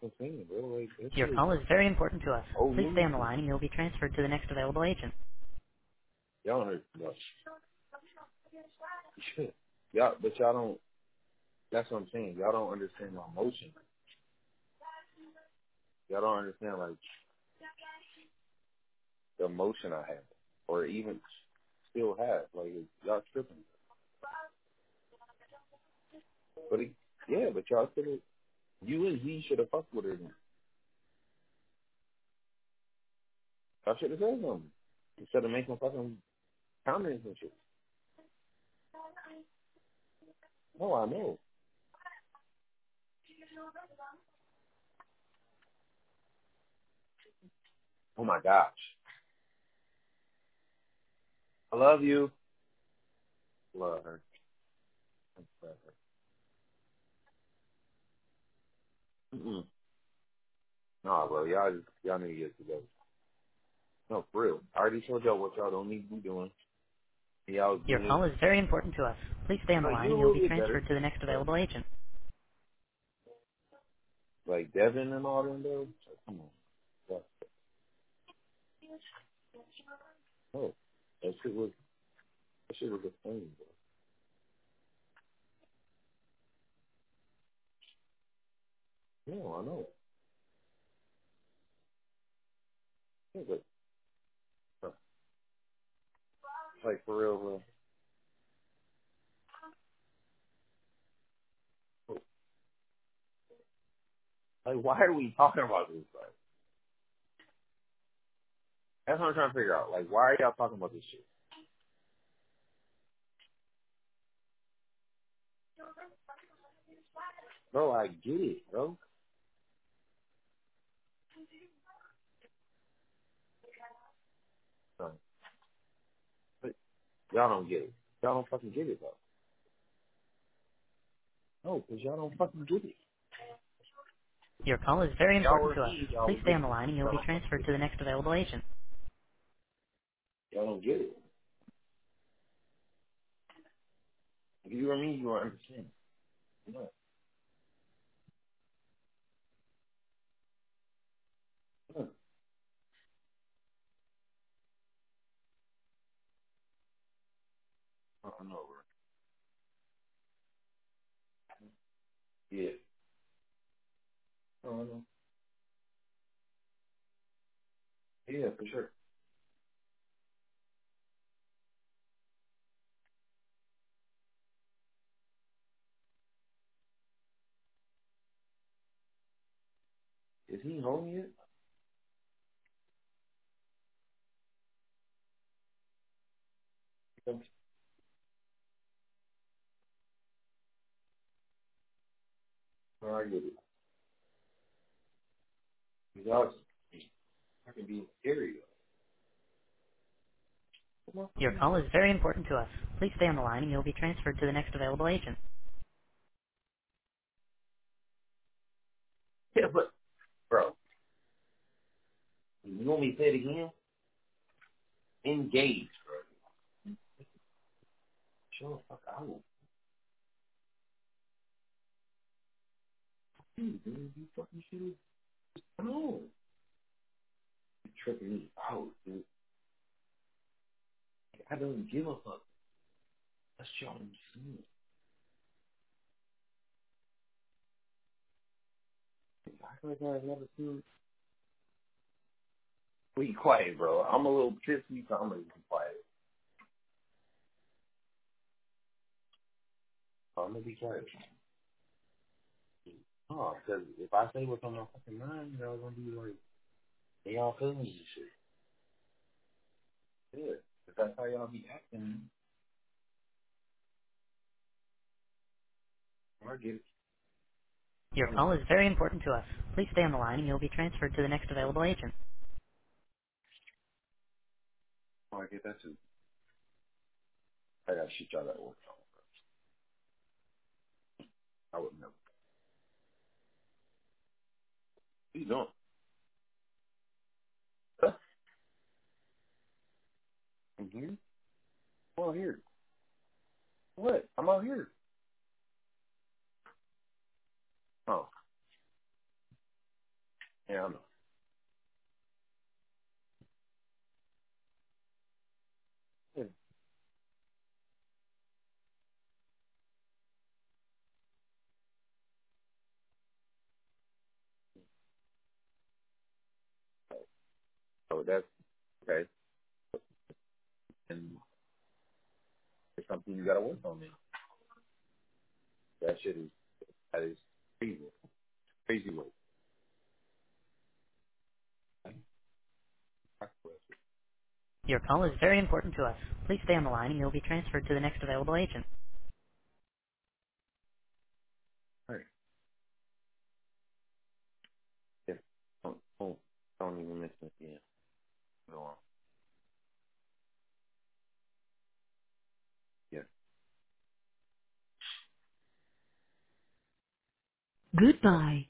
what I'm saying, bro. Like, that Your shit is call is very important to us. old Please stay news on the to line me. and you'll be transferred to the next available agent. Y'all don't understand. Shit. Y'all, but y'all don't, that's what I'm saying. Y'all don't understand my emotion. Y'all don't understand, like, the emotion I have. Or even still have. Like, y'all tripping. But, yeah, but y'all should have, you and Z should have fucked with her then. Y'all should have said something. Instead of making fucking comments and shit. No, I know. Oh my gosh. I love you. Love her. Love her. Mm-mm. Nah, bro. Y'all need to get together. No, for real. I already told y'all what y'all don't need to be doing. Y'all Your good. call is very important to us. Please stay on the Like, line you and you'll will be get better. transferred to the next But, available agent. like, Devin and all them, though. So, come on. No. That shit was a thing, bro. No, I know. Yeah, but, like, for real, bro. Like, why are we talking about this, bro? That's what I'm trying to figure out. Like, why are y'all talking about this shit? Bro, I get it, bro. No, but y'all don't get it. Y'all don't fucking get it, though. No, because y'all don't fucking get it. Your call is very If y'all important were to us. me, y'all Please would stay get on the it. line and you'll Y'all be don't fucking transferred get to it. the next available agent. Y'all don't get it. If you were me, you would understand. No. No. I know, bro. Yeah. No, I know. Yeah, for sure. Is he home yet? No, I get it. Y'all fucking being scary, though. Your call is very important to us. Please stay on the line and you'll be transferred to the next available agent. Yeah, but, bro, you want me to say it again? Engage, bro. Show the fuck out. Dude, you fucking shit. No. You're tripping me out, dude. I don't give a fuck. That's y'all insane. I feel like I've never seen. Be quiet, bro. I'm a little pissy, so I'm gonna be quiet. I'm gonna be quiet. Oh, because if I say what's on my fucking mind, y'all gonna be like, they all feeling and shit. Yeah. If that's how y'all be acting, I get it. Your call is very important to us. Please stay on the line and you'll be transferred to the next available agent. I get that too. I gotta shoot y'all that work. I would never. What you doing? Huh? I'm here. I'm out here. What? I'm out here. Oh. Yeah, I know. Yeah. So that's okay. And it's something you got to work on. Then that shit is that is crazy, crazy work. Your call is very important to us. Please stay on the line and you'll be transferred to the next available agent. All right. Yeah. Don't even mention it again. Go on. Yeah. Goodbye.